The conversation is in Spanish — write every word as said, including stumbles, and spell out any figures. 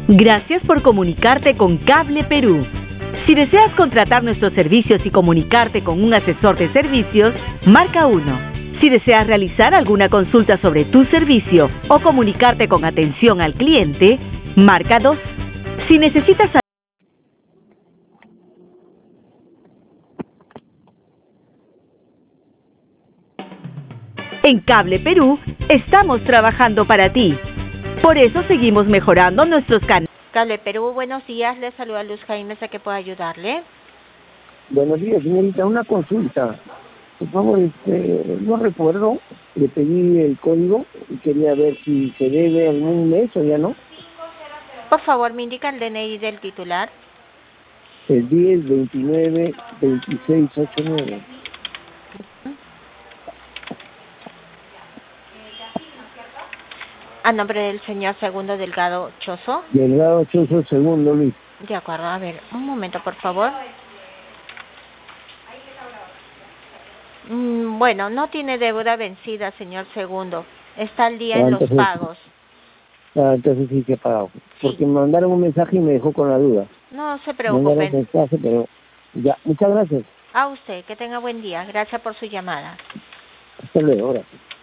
Gracias por comunicarte con Cable Perú. Si deseas contratar nuestros servicios y comunicarte con un asesor de servicios, marca uno. Si deseas realizar alguna consulta sobre tu servicio o comunicarte con atención al cliente, marca dos. Si necesitas En Cable Perú, estamos trabajando para ti. Por eso seguimos mejorando nuestros canales. Cable Perú, buenos días. Le saluda Luz Jaime, ¿a qué puedo ayudarle? Buenos días, señorita. Una consulta. Por favor, este, no recuerdo. Le pedí el código y quería ver si se debe algún mes o ya no. Por favor, me indica el D N I del titular. El diez, veintinueve, veintiséis, ochenta y nueve. A nombre del señor Segundo Delgado Chozo. Delgado Chozo Segundo, Luis. De acuerdo, a ver, un momento, por favor. Mm, bueno, no tiene deuda vencida, señor Segundo. Está al día Ah, en los entonces, pagos. ah, entonces sí que he pagado. Sí. Porque me mandaron un mensaje y me dejó con la duda. No se Me mandaron un preocupen. mensaje, pero ya. Muchas gracias. A usted, que tenga buen día. Gracias por su llamada. Hasta luego. Gracias.